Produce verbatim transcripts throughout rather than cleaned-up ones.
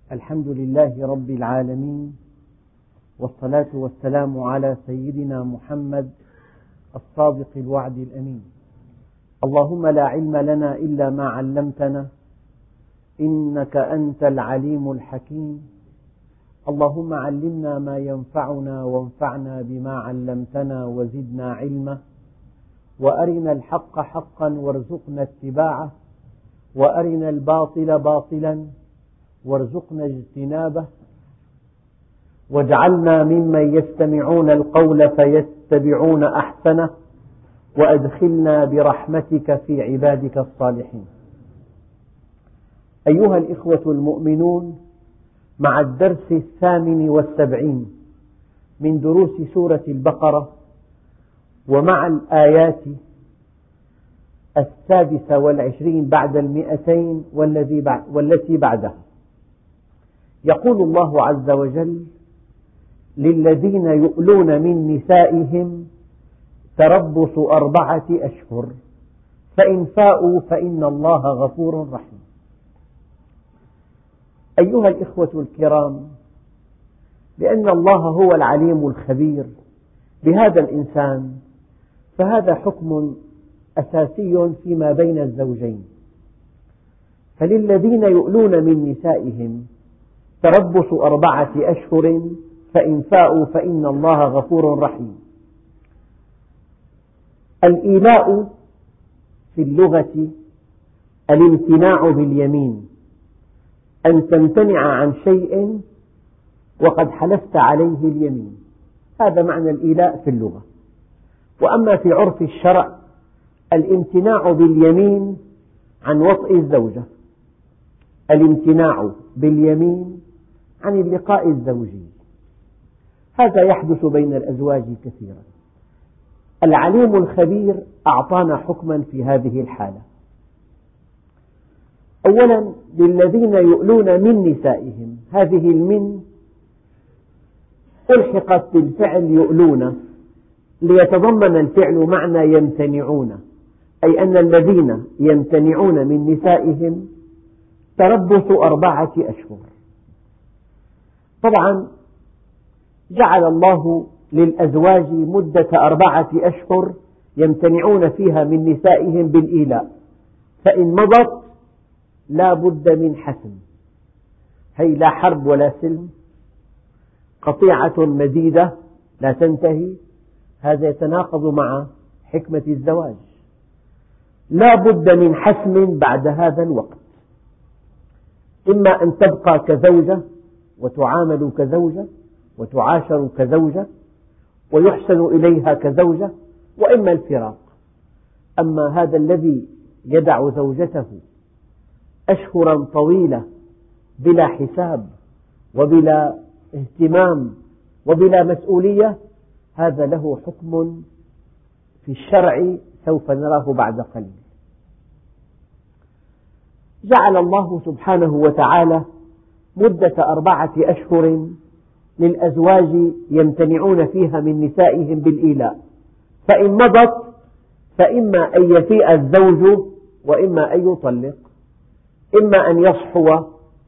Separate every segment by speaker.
Speaker 1: الحمد لله رب العالمين، والصلاة والسلام على سيدنا محمد الصادق الوعد الأمين. اللهم لا علم لنا إلا ما علمتنا إنك أنت العليم الحكيم. اللهم علمنا ما ينفعنا وانفعنا بما علمتنا وزدنا علما، وأرنا الحق حقا وارزقنا اتباعه، وأرنا الباطل باطلا وارزقنا اجتنابه، واجعلنا ممن يستمعون القول فيتبعون أحسنه، وأدخلنا برحمتك في عبادك الصالحين. أيها الإخوة المؤمنون، مع الدرس الثامن والسبعين من دروس سورة البقرة، ومع الآيات السادسة والعشرين بعد المئتين والتي بعدها، يقول الله عز وجل: للذين يؤلون من نسائهم تربص أربعة أشهر فإن فاءوا فإن الله غفور رحيم. أيها الإخوة الكرام، لأن الله هو العليم الخبير بهذا الإنسان، فهذا حكم أساسي فيما بين الزوجين. فللذين يؤلون من نسائهم تربص أربعة أشهر فإن فاءوا فإن الله غفور رحيم. الإيلاء في اللغة الامتناع باليمين، أن تمتنع عن شيء وقد حلفت عليه اليمين، هذا معنى الإيلاء في اللغة. وأما في عرف الشرع الامتناع باليمين عن وطئ الزوجة، الامتناع باليمين عن اللقاء الزوجي، هذا يحدث بين الأزواج كثيرا. العليم الخبير أعطانا حكما في هذه الحالة. أولا، للذين يؤلون من نسائهم، هذه المن ألحقت بالفعل يؤلون ليتضمن الفعل معنى يمتنعون، أي أن الذين يمتنعون من نسائهم تربص أربعة أشهر. طبعا جعل الله للأزواج مدة أربعة أشهر يمتنعون فيها من نسائهم بالإيلاء، فإن مضت لا بد من حسم، هي لا حرب ولا سلم، قطيعة مديدة لا تنتهي، هذا يتناقض مع حكمة الزواج. لا بد من حسم بعد هذا الوقت، إما أن تبقى كزوجة وتعامل كزوجة وتعاشر كزوجة ويحسن إليها كزوجة، وإما الفراق. أما هذا الذي يدع زوجته أشهرا طويلة بلا حساب وبلا اهتمام وبلا مسؤولية، هذا له حكم في الشرع سوف نراه بعد قليل. جعل الله سبحانه وتعالى مدة أربعة أشهر للأزواج يمتنعون فيها من نسائهم بالإيلاء، فإن مضت فإما أن يفيء الزوج وإما أن يطلق، إما أن يصحو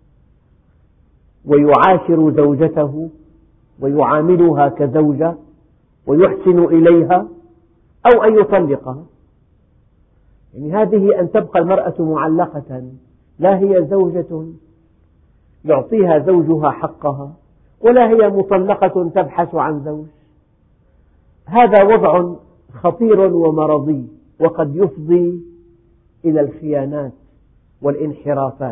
Speaker 1: ويعاشر زوجته ويعاملها كزوجة ويحسن إليها، أو أن يطلقها. يعني هذه أن تبقى المرأة معلقة، لا هي زوجة يعطيها زوجها حقها، ولا هي مطلقة تبحث عن زوج. هذا وضع خطير ومرضي، وقد يفضي إلى الخيانات والانحرافات.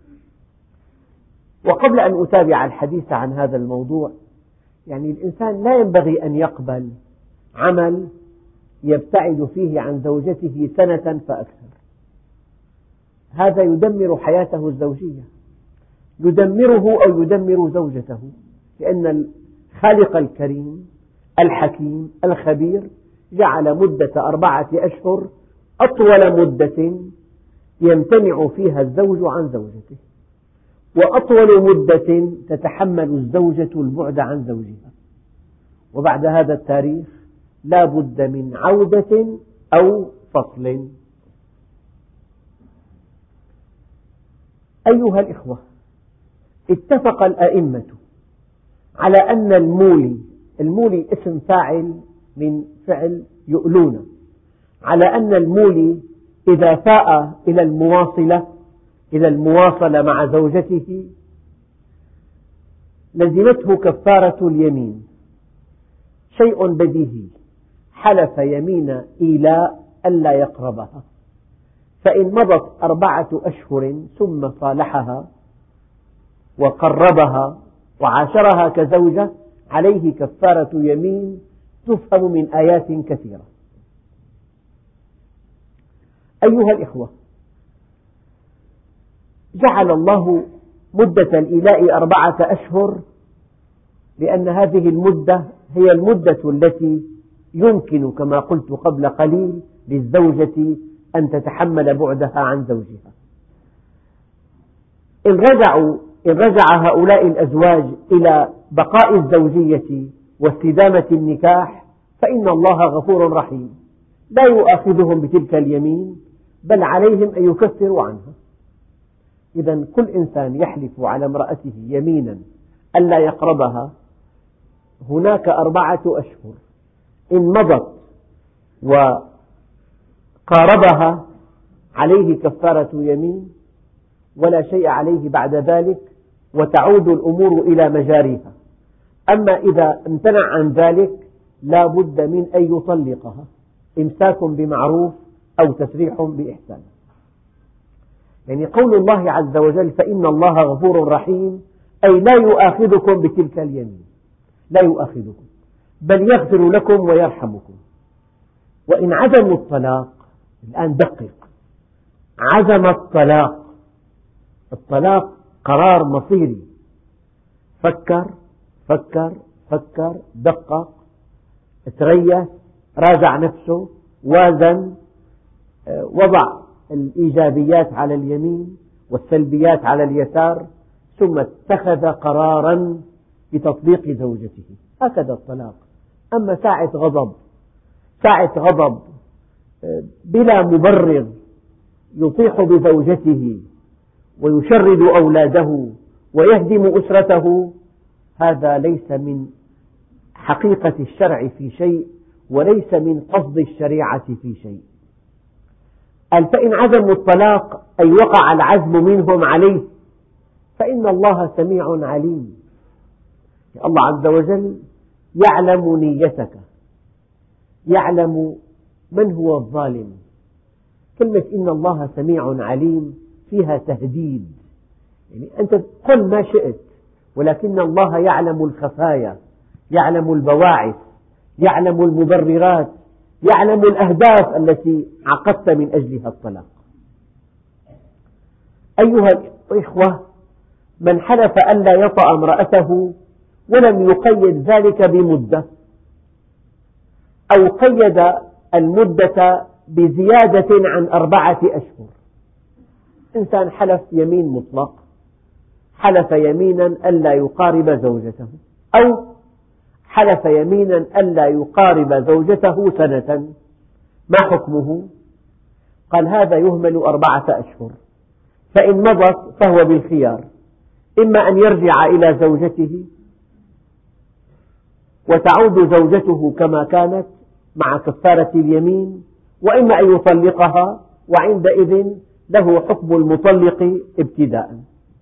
Speaker 1: وقبل أن أتابع الحديث عن هذا الموضوع، يعني الإنسان لا ينبغي أن يقبل عمل يبتعد فيه عن زوجته سنة فأكثر، هذا يدمر حياته الزوجية، يدمره أو يدمر زوجته، لأن الخالق الكريم الحكيم الخبير جعل مدة أربعة أشهر أطول مدة يمتنع فيها الزوج عن زوجته، وأطول مدة تتحمل الزوجة البعد عن زوجها. وبعد هذا التاريخ لا بد من عودة أو فصل. أيها الإخوة، اتفق الأئمة على أن المولي، المولي اسم فاعل من فعل يؤلون، على أن المولي إذا فاء إلى المواصلة إلى المواصلة مع زوجته لزمته كفارة اليمين. شيء بديهي، حلف يمين إيلاء ألا يقربها، فإن مضت أربعة أشهر ثم صالحها وقربها وعاشرها كزوجة عليه كفارة يمين تفهم من آيات كثيرة. أيها الإخوة، جعل الله مدة الإيلاء أربعة أشهر لأن هذه المدة هي المدة التي يمكن كما قلت قبل قليل للزوجة أن تتحمل بعدها عن زوجها. إن رجعوا إن رجع هؤلاء الأزواج إلى بقاء الزوجية واستدامة النكاح فإن الله غفور رحيم، لا يؤاخذهم بتلك اليمين بل عليهم أن يكفروا عنها. إذا كل إنسان يحلف على امرأته يمينا ألا يقربها هناك أربعة أشهر، إن مضت وقاربها عليه كفارة يمين ولا شيء عليه بعد ذلك وتعود الأمور إلى مجاريها. أما إذا امتنع عن ذلك لا بد من أن يطلقها، إمساك بمعروف أو تسريح بإحسان. يعني قول الله عز وجل فإن الله غفور رحيم أي لا يؤاخذكم بتلك اليمين، لا يؤاخذكم بل يغفر لكم ويرحمكم. وإن عزموا الطلاق، الآن دقق، عزم الطلاق، الطلاق قرار مصيري، فكر فكر فكر دقق تريث راجع نفسه وازن، وضع الإيجابيات على اليمين والسلبيات على اليسار ثم اتخذ قرارا بتطبيق زوجته. هكذا الطلاق. أما ساعة غضب ساعة غضب بلا مبرر يطيح بزوجته ويشرد أولاده ويهدم أسرته، هذا ليس من حقيقة الشرع في شيء وليس من قصد الشريعة في شيء. قال فإن عزموا الطلاق أي وقع العزم منهم عليه فإن الله سميع عليم. الله عز وجل يعلم نيتك، يعلم من هو الظالم. كلمة إن الله سميع عليم فيها تهديد، يعني أنت قل ما شئت ولكن الله يعلم الخفايا، يعلم البواعث، يعلم المبررات، يعلم الأهداف التي عقدت من أجلها الطلاق. أيها الإخوة، من حلف ألا يطأ امرأته ولم يقيد ذلك بمدة أو قيد المدة بزيادة عن أربعة أشهر، إنسان حلف يمين مطلق، حلف يمينا ألا يقارب زوجته أو حلف يمينا ألا يقارب زوجته سنة، ما حكمه؟ قال هذا يهمل أربعة أشهر، فإن مضت فهو بالخيار، إما أن يرجع إلى زوجته وتعود زوجته كما كانت مع كفارة اليمين، وإما أن يطلقها وعندئذ له حكم المطلق ابتداء.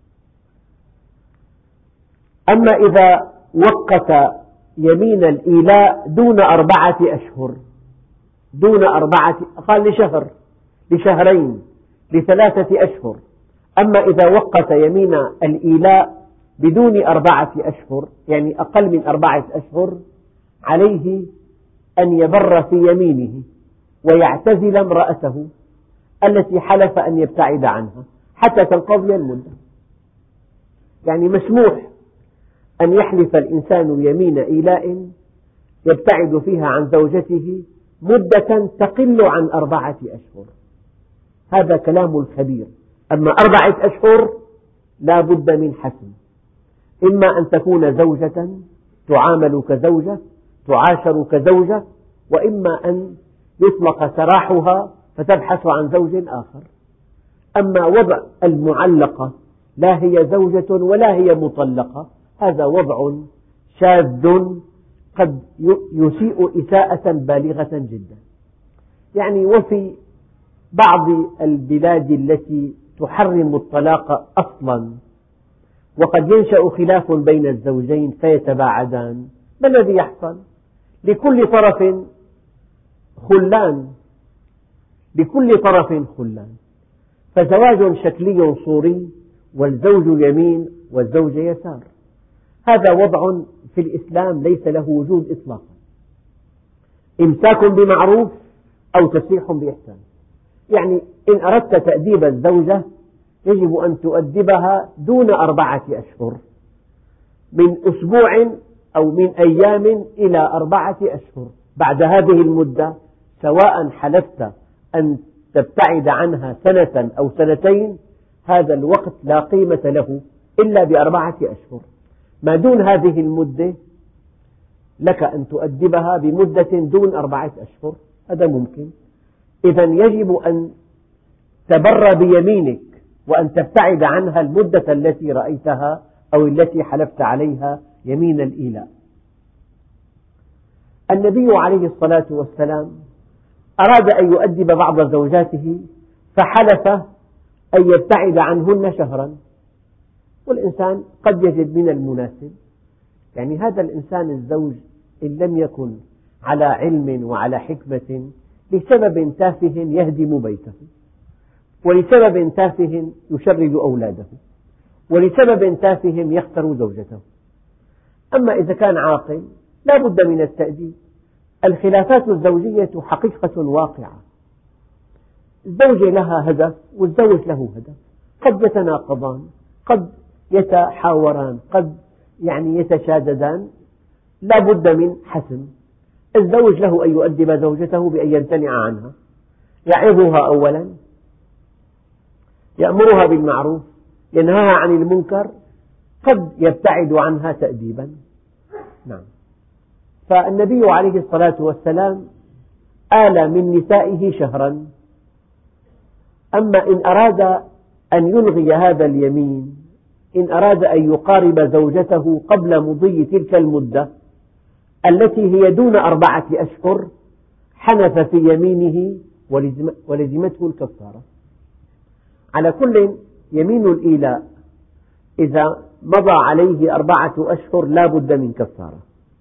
Speaker 1: أما إذا وقت يمين الإيلاء دون أربعة أشهر، دون أربعة، قال لشهر لشهرين لثلاثة أشهر. أما إذا وقت يمين الإيلاء بدون أربعة أشهر يعني أقل من أربعة أشهر عليه أن يبر في يمينه ويعتزل امرأته التي حلف أن يبتعد عنها حتى تنقضي المدة. يعني مسموح أن يحلف الإنسان يمين إيلاء يبتعد فيها عن زوجته مدة تقل عن أربعة أشهر، هذا كلام الخبير. أما أربعة أشهر لا بد من حسم، إما أن تكون زوجة تعامل كزوجة تعاشر كزوجة، وإما أن يطلق سراحها فتبحث عن زوج آخر. أما وضع المعلقة لا هي زوجة ولا هي مطلقة، هذا وضع شاذ قد يسيء إساءة بالغة جدا. يعني وفي بعض البلاد التي تحرم الطلاق أصلا وقد ينشأ خلاف بين الزوجين فيتباعدان، ما الذي يحصل؟ لكل طرف خلان، لكل طرف خلان، فزواج شكلي صوري والزوج يمين والزوجة يسار. هذا وضع في الإسلام ليس له وجود إطلاقا. إمساك بمعروف أو تسريح بإحسان. يعني إن أردت تأديب الزوجة يجب أن تؤدبها دون أربعة أشهر، من أسبوع أو من أيام إلى أربعة أشهر. بعد هذه المدة سواء حلفت أن تبتعد عنها سنة أو سنتين، هذا الوقت لا قيمة له إلا بأربعة أشهر. ما دون هذه المدة لك أن تؤدبها بمدة دون أربعة أشهر، هذا ممكن. إذن يجب أن تبر بيمينك وأن تبتعد عنها المدة التي رأيتها أو التي حلفت عليها يمين الإيلاء. النبي عليه الصلاة والسلام أراد أن يؤدب بعض زوجاته فحلف أن يبتعد عنهن شهرا، والإنسان قد يجد من المناسب، يعني هذا الإنسان الزوج إن لم يكن على علم وعلى حكمة لسبب تافه يهدم بيته، ولسبب تافه يشرد أولاده، ولسبب تافه يخسر زوجته. أما إذا كان عاقل لا بد من التأديب. الخلافات الزوجية حقيقة واقعة، الزوجة لها هدف والزوج له هدف، قد يتناقضان، قد يتحاوران، قد يعني يتشاددان، لا بد من حسم. الزوج له أن يؤدب زوجته بأن يمتنع عنها، يعظها أولا، يأمرها بالمعروف، ينهاها عن المنكر، قد يبتعد عنها تأديبا. نعم. فالنبي عليه الصلاة والسلام آل من نسائه شهرا. أما إن أراد أن يلغي هذا اليمين، إن أراد أن يقارب زوجته قبل مضي تلك المدة التي هي دون أربعة أشهر، حنث في يمينه ولزمته الكفارة. على كل، يمين الإيلاء إذا مضى عليه أربعة أشهر لا بد من كفارة،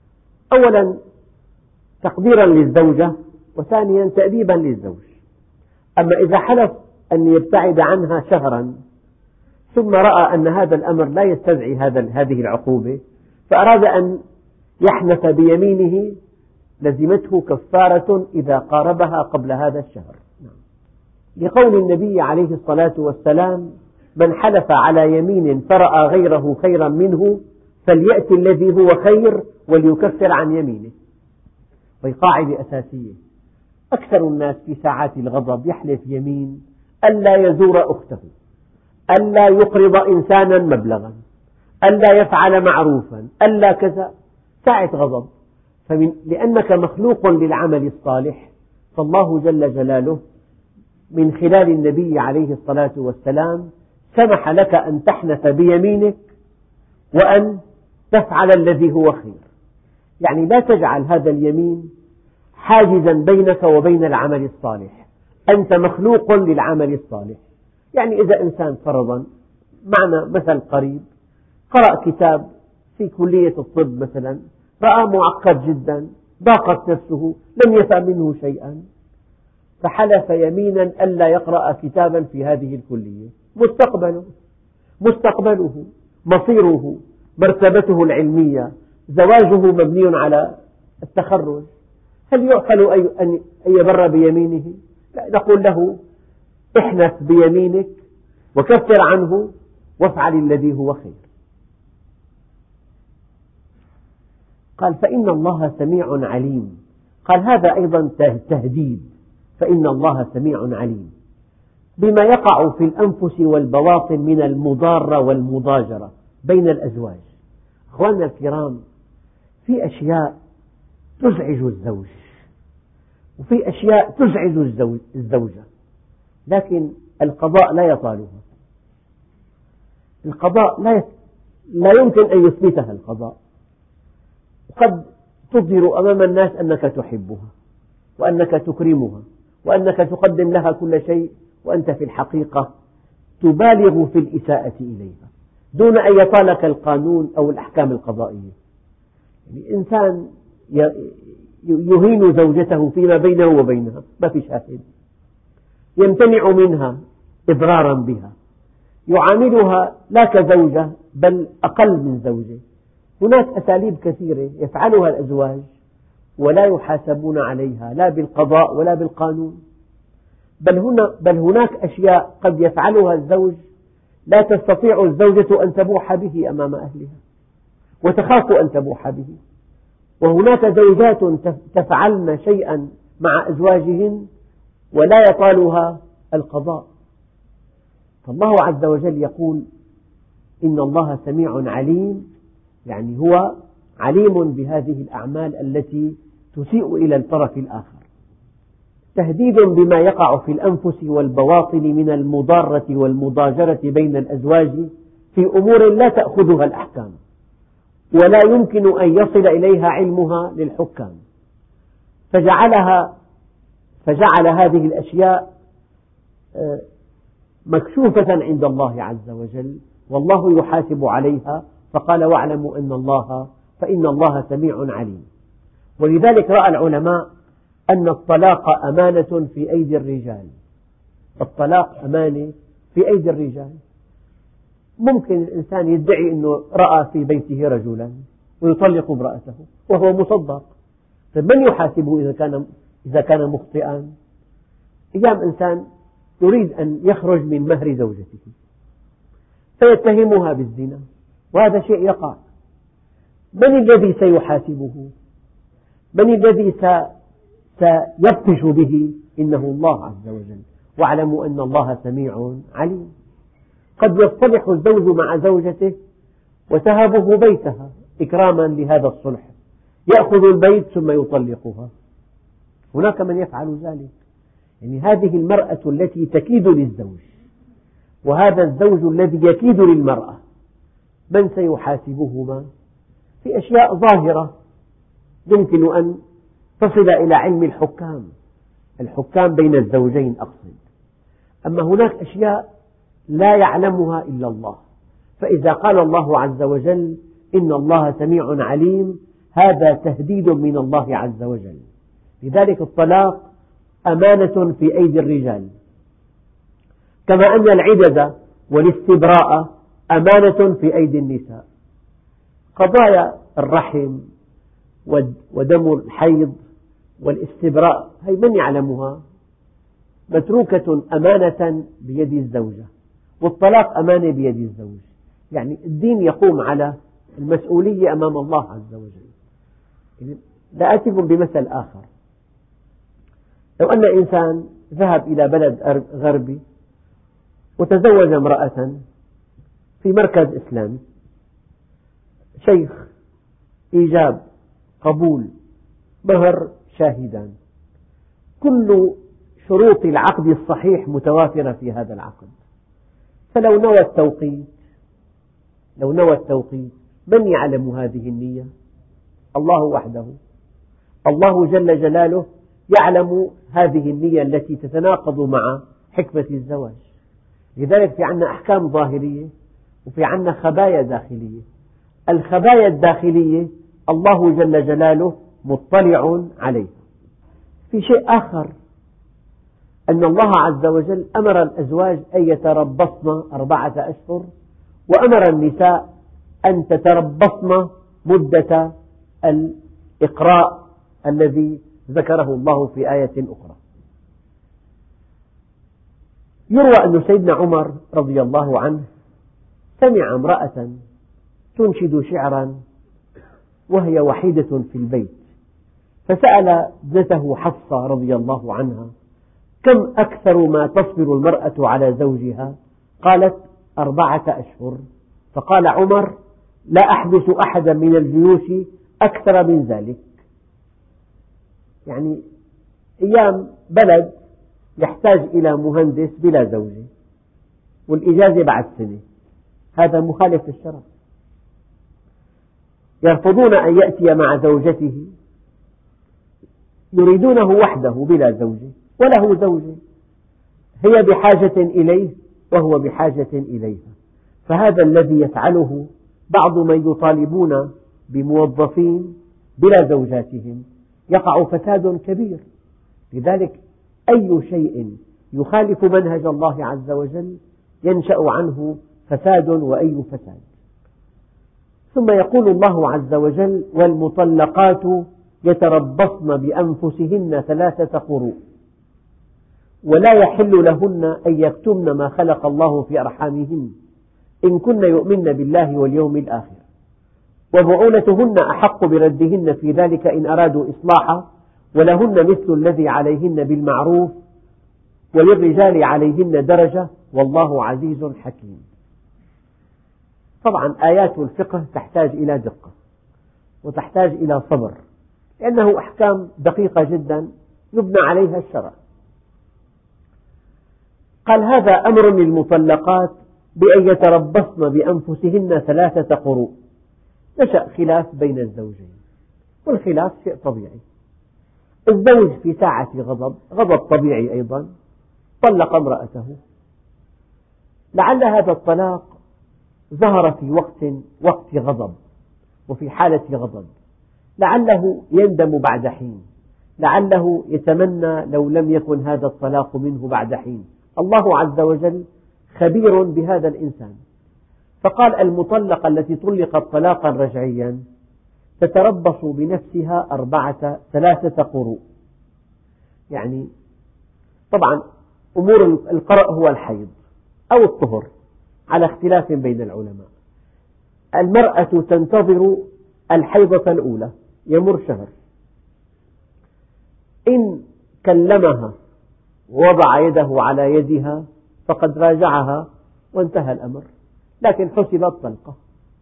Speaker 1: أولا تقديرا للزوجة، وثانيا تأديبا للزوج. أما إذا حلف أن يبتعد عنها شهرا ثم رأى أن هذا الأمر لا يستدعي هذه العقوبة فأراد أن يحنث بيمينه، لزمته كفارة إذا قاربها قبل هذا الشهر، لقول النبي عليه الصلاة والسلام: من حلف على يمين فرأى غيره خيرا منه فليأتي الذي هو خير وليكفر عن يمينه. وهي قاعدة أساسية. أكثر الناس في ساعات الغضب يحلف يمين ألا يزور أخته، ألا يقرض إنسانا مبلغا، ألا يفعل معروفا، ألا كذا، ساعة غضب. فمن لأنك مخلوق للعمل الصالح، فالله جل جلاله من خلال النبي عليه الصلاة والسلام سمح لك أن تحنث بيمينك وأن تفعل الذي هو خير. يعني لا تجعل هذا اليمين حاجزا بينك وبين العمل الصالح، أنت مخلوق للعمل الصالح. يعني إذا إنسان فرضا، معنا مثل قريب، قرأ كتاب في كلية الطب مثلا، رأى معقد جدا، ضاقت نفسه، لم يفهم منه شيئا، فحلف يمينا ألا يقرأ كتابا في هذه الكلية. مستقبله مستقبله مصيره، مرتبته العلمية، زواجه مبني على التخرج، هل يعقل أن يبر بيمينه؟ لا، نقول له: احنث بيمينك وكفر عنه وافعل الذي هو خير. قال: فإن الله سميع عليم. قال: هذا أيضا تهديد، فإن الله سميع عليم بما يقع في الأنفس والبواطن من المضارة والمضاجرة بين الأزواج. أخواننا الكرام، في أشياء تزعج الزوج وفي أشياء تزعج الزوجة، لكن القضاء لا يطالها. القضاء لا لا يمكن أن يثبتها القضاء. قد تظهر أمام الناس أنك تحبها وأنك تكرمها وأنك تقدم لها كل شيء، وأنت في الحقيقة تبالغ في الإساءة إليها دون أن يطالك القانون أو الأحكام القضائية. يعني إنسان يهين زوجته فيما بينه وبينها، ما في شاهد، يمتنع منها إضرارا بها، يعاملها لا كزوجة بل أقل من زوجة. هناك أساليب كثيرة يفعلها الأزواج ولا يحاسبون عليها لا بالقضاء ولا بالقانون، بل, هنا بل هناك أشياء قد يفعلها الزوج لا تستطيع الزوجة أن تبوح به أمام أهلها وتخاف أن تبوح به، وهناك زوجات تفعلن شيئا مع أزواجهن ولا يطالها القضاء. فالله عز وجل يقول إن الله سميع عليم، يعني هو عليم بهذه الأعمال التي تسيء إلى الطرف الآخر. تهديد بما يقع في الأنفس والبواطن من المضارة والمضاجرة بين الأزواج في أمور لا تأخذها الأحكام ولا يمكن أن يصل إليها علمها للحكام، فجعلها فجعل هذه الأشياء مكشوفة عند الله عز وجل، والله يحاسب عليها، فقال واعلموا أن الله فإن الله سميع عليم. ولذلك رأى العلماء أن الطلاق أمانة في أيدي الرجال. الطلاق أمانة في أيدي الرجال. ممكن الإنسان يدعي أنه رأى في بيته رجلا ويطلق امرأته وهو مصدق، من يحاسبه إذا كان إذا كان مخطئا؟ أيام إنسان يريد أن يخرج من مهر زوجته فيتهمها بالزنا، وهذا شيء يقع. من الذي سيحاسبه؟ من الذي سيبطش به؟ إنه الله عز وجل. واعلموا أن الله سميع عليم. قد يصطلح الزوج مع زوجته وتهبه بيتها إكراما لهذا الصلح، يأخذ البيت ثم يطلقها. هناك من يفعل ذلك. يعني هذه المرأة التي تكيد للزوج وهذا الزوج الذي يكيد للمرأة، من سيحاسبهما؟ في أشياء ظاهرة يمكن أن تصل إلى علم الحكام الحكام بين الزوجين أقصد. أما هناك أشياء لا يعلمها إلا الله، فإذا قال الله عز وجل إن الله سميع عليم، هذا تهديد من الله عز وجل. لذلك الطلاق أمانة في أيدي الرجال، كما أن العدة والاستبراء أمانة في أيدي النساء. قضايا الرحم ودم الحيض والاستبراء هي من يعلمها؟ متروكة أمانة بيد الزوجة، والطلاق أمانة بيد الزوج. يعني الدين يقوم على المسؤولية أمام الله عز وجل. لآتكم بمثل آخر. لو أن إنسان ذهب إلى بلد غربي وتزوج امرأة في مركز إسلامي، شيخ، إيجاب، قبول، مهر، شاهدان، كل شروط العقد الصحيح متوافرة في هذا العقد، فلو نوى التوقيت لو نوى التوقيت من يعلم هذه النية؟ الله وحده. الله جل جلاله يعلم هذه النية التي تتناقض مع حكمة الزواج. لذلك في عندنا أحكام ظاهرية وفي عندنا خبايا داخلية. الخبايا الداخلية الله جل جلاله مطلع عليها. في شيء آخر، أن الله عز وجل أمر الأزواج أن يتربصن أربعة أشهر، وأمر النساء أن تتربصن مدة الإقراء الذي ذكره الله في آية أخرى. يروى أن سيدنا عمر رضي الله عنه سمع امرأة تنشد شعرا وهي وحيدة في البيت، فسأل ابنته حفصة رضي الله عنها: كم أكثر ما تصبر المرأة على زوجها؟ قالت: أربعة أشهر. فقال عمر: لا أحدث أحدا من الجيوش أكثر من ذلك. يعني أيام بلد يحتاج إلى مهندس بلا زوجة والإجازة بعد سنة، هذا مخالف للشرع. يرفضون أن يأتي مع زوجته، يريدونه وحده بلا زوجة، وله زوجة هي بحاجة إليه وهو بحاجة إليها. فهذا الذي يفعله بعض من يطالبون بموظفين بلا زوجاتهم، يقع فساد كبير. لذلك أي شيء يخالف منهج الله عز وجل ينشأ عنه فساد وأي فساد. ثم يقول الله عز وجل: والمطلقات يتربصن بأنفسهن ثلاثة قروء ولا يحل لهن أن يكتمن ما خلق الله في أرحامهن إن كن يؤمن بالله واليوم الآخر وبعولتهن أحق بردهن في ذلك إن أرادوا إصلاحا ولهن مثل الذي عليهن بالمعروف وللرجال عليهن درجة والله عزيز حكيم. طبعا آيات الفقه تحتاج إلى دقة وتحتاج إلى صبر، لأنه أحكام دقيقة جدا يبنى عليها الشرع. قال: هذا أمر للمطلقات بأن يتربصن بأنفسهن ثلاثة قروء. نشأ خلاف بين الزوجين، والخلاف شيء طبيعي. الزوج في ساعة غضب، غضب طبيعي أيضا، طلق امرأته، لعل هذا الطلاق ظهر في وقت وقت غضب وفي حالة غضب، لعله يندم بعد حين، لعله يتمنى لو لم يكن هذا الطلاق منه بعد حين. الله عز وجل خبير بهذا الإنسان، فقال: المطلقة التي طلقت طلاقا رجعيا تتربص بنفسها أربعة ثلاثة قروء. يعني طبعا أمور القرء هو الحيض أو الطهر على اختلاف بين العلماء. المرأة تنتظر الحيضة الأولى، يمر شهر، إن كلمها ووضع يده على يدها فقد راجعها وانتهى الأمر، لكن حسبت طلقة.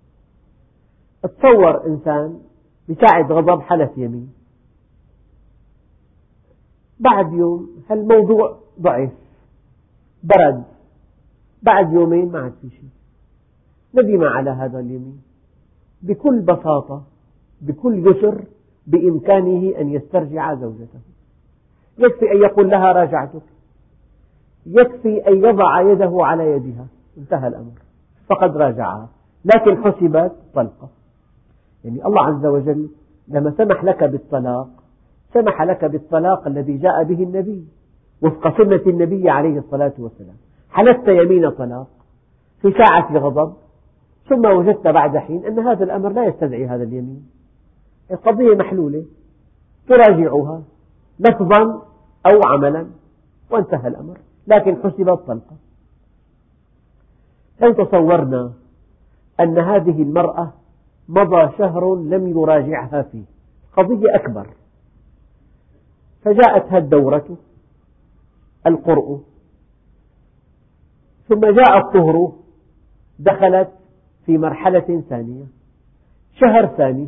Speaker 1: تصور إنسان بساعة غضب حلف يمين، بعد يوم هالموضوع ضعف برد، بعد يومين ما عاد في شيء، ندم على هذا اليمين. بكل بساطة بكل يسر بإمكانه أن يسترجع زوجته، يكفي أن يقول لها راجعتك، يكفي أن يضع يده على يدها، انتهى الأمر، فقد راجعها، لكن حسبت طلقة. يعني الله عز وجل لما سمح لك بالطلاق سمح لك بالطلاق الذي جاء به النبي وفق سنة النبي عليه الصلاة والسلام. حلفت يمين طلاق في ساعة غضب، ثم وجدت بعد حين أن هذا الأمر لا يستدعي هذا اليمين، القضية محلولة، تراجعها لفظا أو عملا وانتهى الأمر، لكن حسبت طلقة. لو تصورنا أن هذه المرأة مضى شهر لم يراجعها فيه، قضية أكبر، فجاءتها الدورة القرء ثم جاء الطهر، دخلت في مرحلة ثانية، شهر ثاني،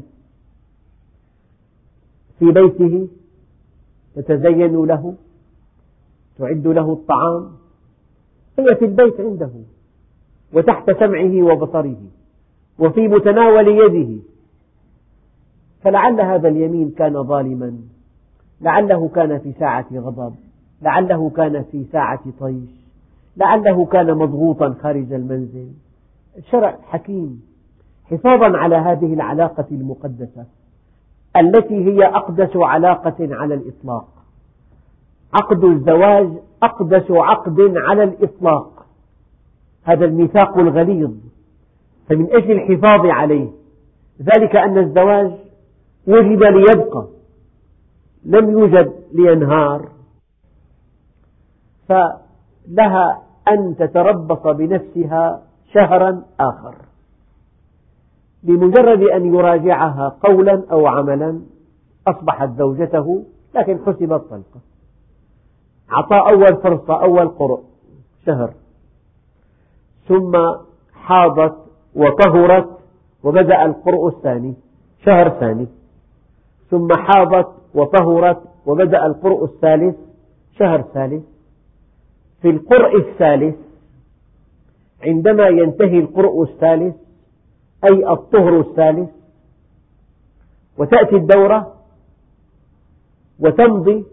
Speaker 1: في بيته تتزين له، تعد له الطعام، هي في البيت عنده وتحت سمعه وبصره وفي متناول يده، فلعل هذا اليمين كان ظالما، لعله كان في ساعة غضب، لعله كان في ساعة طيش، لعله كان مضغوطا خارج المنزل. الشرع حكيم حفاظا على هذه العلاقة المقدسة التي هي أقدس علاقة على الإطلاق. عقد الزواج أقدس عقد على الإطلاق، هذا الميثاق الغليظ، فمن أجل الحفاظ عليه، ذلك أن الزواج وجد ليبقى لم يوجد لينهار، فلها أن تتربص بنفسها شهرا آخر بمجرد أن يراجعها قولا أو عملا أصبحت زوجته، لكن حسبت طلقة. أعطى أول فرصة، أول قرء شهر، ثم حاضت وطهرت وبدأ القرء الثاني شهر ثاني، ثم حاضت وطهرت وبدأ القرء الثالث شهر ثالث. في القرء الثالث عندما ينتهي القرء الثالث أي الطهر الثالث وتأتي الدورة وتمضي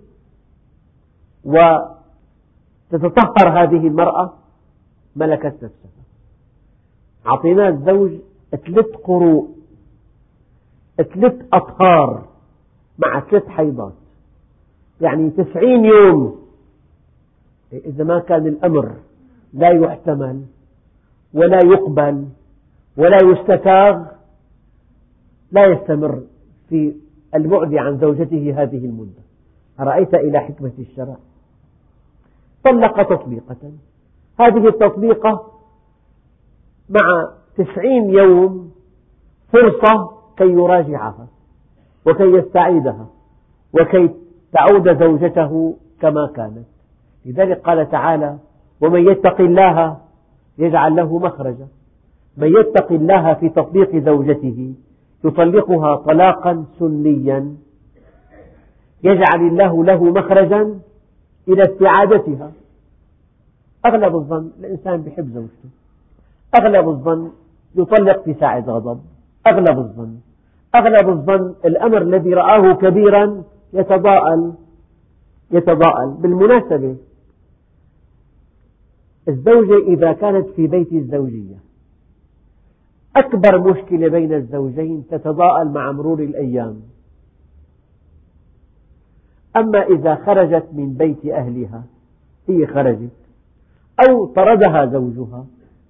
Speaker 1: وتتطهر هذه المرأة ملكت نفسها. أعطيناه الزوج ثلاث قروء، ثلاث أطهار مع ثلاث حيضات، يعني تسعين يوم. إذا ما كان الأمر لا يحتمل ولا يقبل ولا يستتاغ لا يستمر في البعد عن زوجته هذه المدة. أرأيت إلى حكمة الشرع؟ طلق تطليقة، هذه التطليقة مع تسعين يوم فرصة كي يراجعها وكي يستعيدها وكي تعود زوجته كما كانت. لذلك قال تعالى: ومن يتق الله يجعل له مخرجا. من يتق الله في تطليق زوجته يطلقها طلاقا سنيا يجعل الله له مخرجا إلى استعادتها. أغلب الظن الإنسان يحب زوجته، أغلب الظن يطلق في ساعة غضب، أغلب الظن أغلب الظن الأمر الذي رآه كبيرا يتضاءل يتضاءل. بالمناسبة الزوجة إذا كانت في بيت الزوجية أكبر مشكلة بين الزوجين تتضاءل مع مرور الأيام. أما إذا خرجت من بيت أهلها، هي خرجت أو طردها زوجها،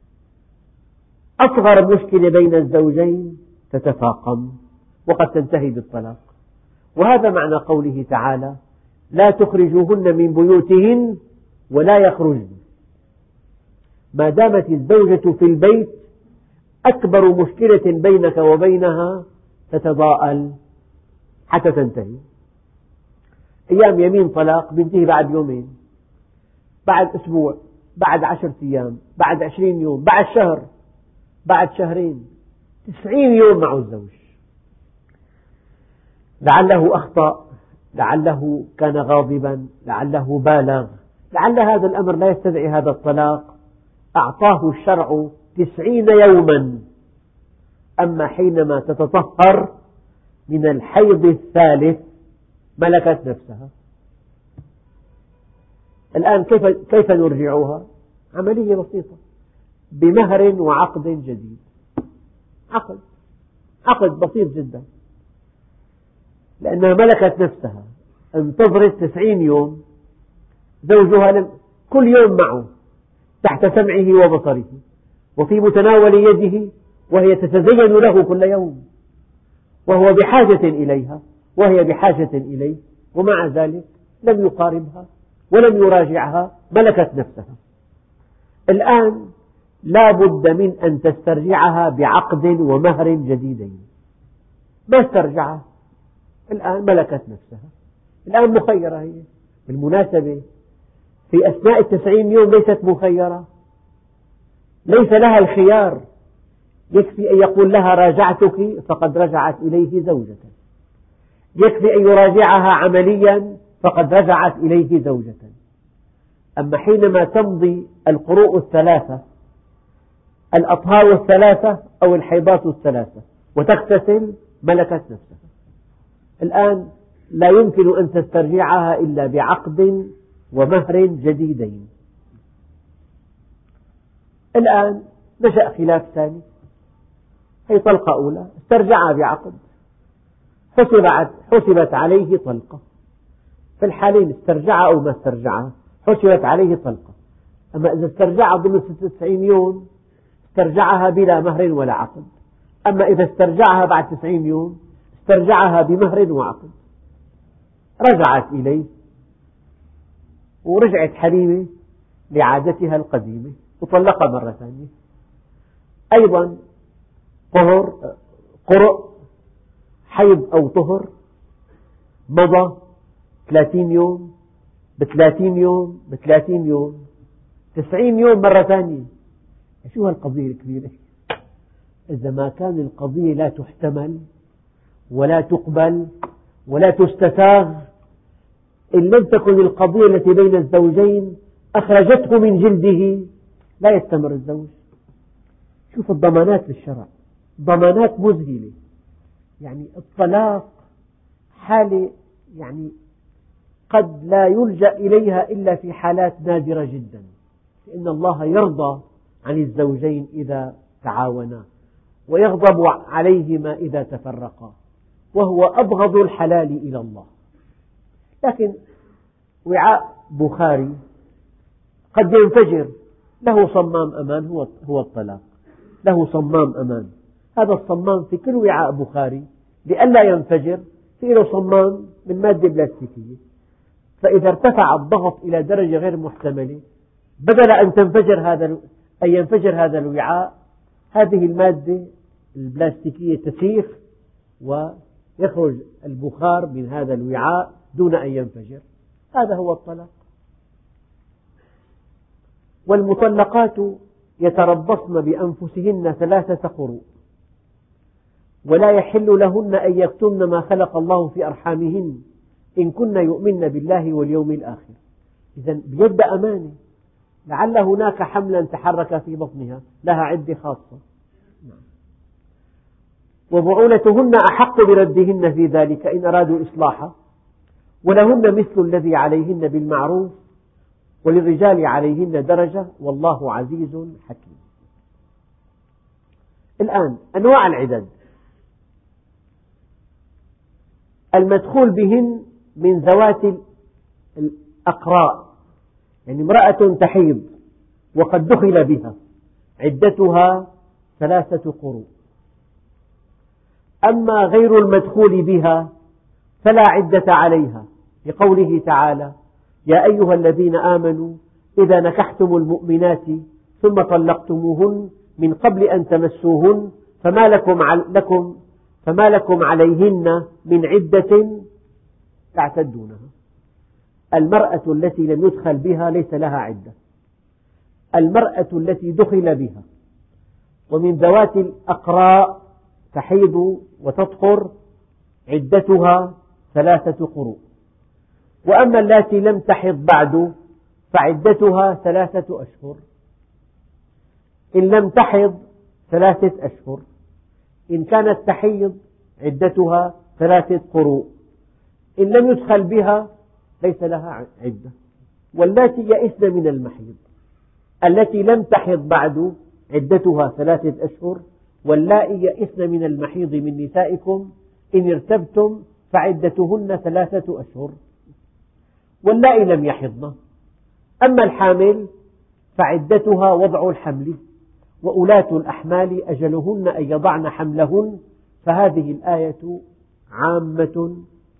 Speaker 1: أصغر مشكلة بين الزوجين تتفاقم وقد تنتهي بالطلاق. وهذا معنى قوله تعالى: لا تخرجوهن من بيوتهن ولا يخرجن. ما دامت الزوجة في البيت أكبر مشكلة بينك وبينها تتضاءل حتى تنتهي. أيام يمين طلاق بينتهي بعد يومين، بعد أسبوع، بعد عشرة أيام، بعد عشرين يوم، بعد شهر، بعد شهرين، تسعين يوم مع الزوج. لعله أخطأ، لعله كان غاضبا، لعله بالغ، لعل هذا الأمر لا يستدعي هذا الطلاق، أعطاه الشرع تسعين يوما. أما حينما تتطهر من الحيض الثالث ملكت نفسها. الآن كيف, كيف نرجعها؟ عملية بسيطة، بمهر وعقد جديد. عقد عقد بسيط جدا، لأنها ملكت نفسها. انتظرت تسعين يوم، زوجها لم كل يوم معه تحت سمعه وبصره وفي متناول يده، وهي تتزين له كل يوم، وهو بحاجة إليها وهي بحاجة إليه، ومع ذلك لم يقاربها ولم يراجعها، ملكت نفسها. الآن لا بد من أن تسترجعها بعقد ومهر جديدين. ما استرجعها، الآن ملكت نفسها، الآن مخيرة هي. بالمناسبة في أثناء التسعين يوم ليست مخيرة، ليس لها الخيار، يكفي أن يقول لها راجعتك فقد رجعت إليه زوجة، يكفي أن يراجعها عمليا فقد رجعت إليه زوجة. أما حينما تمضي القروء الثلاثة، الأطهار الثلاثة أو الحيضات الثلاثة وتغتسل، ملكت نفسها. الآن لا يمكن أن تسترجعها إلا بعقد ومهر جديدين. الآن نشأ خلاف ثاني، هي طلقة أولى، استرجعها بعقد، حسبت, حسبت عليه طلقة. في الحالين استرجعها أو ما استرجعها حسبت عليه طلقة. أما إذا استرجعها ضمن ستة وتسعين يوم استرجعها بلا مهر ولا عقد. أما إذا استرجعها بعد تسعين يوم استرجعها بمهر وعقد. رجعت إليه ورجعت حليمة لعادتها القديمة وطلقها مرة ثانية. أيضا طهر قرء حيض أو طهر مضى ثلاثين يوم بثلاثين يوم بثلاثين يوم تسعين يوم مرة ثانية. شو هالقضية الكبيرة؟ إذا ما كان القضية لا تحتمل ولا تقبل ولا تستتاغ، إن لم تكن القضية التي بين الزوجين أخرجته من جلده لا يستمر الزوج. شوف الضمانات للشرع، ضمانات مذهلة. يعني الطلاق حالة يعني قد لا يلجأ إليها إلا في حالات نادرة جدا، لأن الله يرضى عن الزوجين إذا تعاونا ويغضب عليهما إذا تفرقا، وهو أبغض الحلال إلى الله. لكن وعاء بخاري قد ينفجر، له صمام أمان هو الطلاق، له صمام أمان. هذا الصمام في كل وعاء بخاري لئلا ينفجر في له صمام من مادة بلاستيكية، فإذا ارتفع الضغط إلى درجة غير محتملة، بدل أن تنفجر هذا أن ينفجر هذا الوعاء، هذه المادة البلاستيكية تسيح ويخرج البخار من هذا الوعاء دون أن ينفجر. هذا هو الطلاق. والمطلقات يتربصن بأنفسهن ثلاثة قروء ولا يحل لهن أن يكتمن ما خلق الله في أرحامهن إن كن يؤمن بالله واليوم الآخر. إذا بيد أمانة، لعل هناك حملا تحرك في بطنها لها عدة خاصة. وبعولتهن أحق بردهن في ذلك إن أرادوا إصلاحا، ولهن مثل الذي عليهن بالمعروف وللرجال عليهن درجة والله عزيز حكيم. الآن أنواع العدد المدخول بهن من ذوات الأقراء، يعني امرأة تحيض وقد دخل بها عدتها ثلاثة قروء. أما غير المدخول بها فلا عدة عليها، لقوله تعالى: يا أيها الذين آمنوا إذا نكحتم المؤمنات ثم طلقتموهن من قبل أن تمسوهن فما لكم, لكم فما لكم عليهن من عدة تعتدونها. المرأة التي لم يدخل بها ليس لها عدة. المرأة التي دخل بها ومن ذوات الأقراء تحيض وتطهر عدتها ثلاثة قروء. وأما التي لم تحض بعد فعدتها ثلاثة أشهر، إن لم تحض ثلاثة أشهر، إن كانت تحيض عدتها ثلاثة قروء، إن لم يدخل بها ليس لها عدة. واللاتي يئسن من المحيض، التي لم تحض بعد عدتها ثلاثة أشهر، واللائي يئسن من المحيض من نسائكم إن ارتبتم فعدتهن ثلاثة أشهر، واللائي لم يحضن. أما الحامل فعدتها وضع الحمل، وأولاة الأحمال أجلهن أن يضعن حملهن. فهذه الآية عامة،